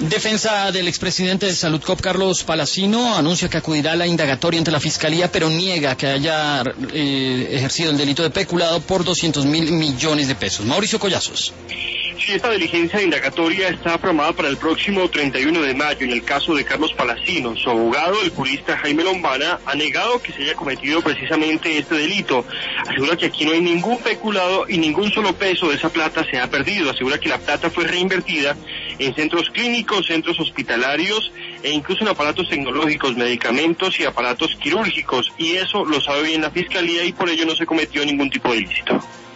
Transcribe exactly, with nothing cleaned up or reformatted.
Defensa del expresidente de Saludcop, Carlos Palacino, anuncia que acudirá a la indagatoria ante la Fiscalía, pero niega que haya eh, ejercido el delito de peculado por doscientos mil millones de pesos. Mauricio Collazos. Sí, esta diligencia de indagatoria está programada para el próximo treinta y uno de mayo en el caso de Carlos Palacino. Su abogado, el jurista Jaime Lombana, ha negado que se haya cometido precisamente este delito. Asegura que aquí no hay ningún peculado y ningún solo peso de esa plata se ha perdido. Asegura que la plata fue reinvertida en centros clínicos, centros hospitalarios e incluso en aparatos tecnológicos, medicamentos y aparatos quirúrgicos. Y eso lo sabe bien la Fiscalía y por ello no se cometió ningún tipo de ilícito.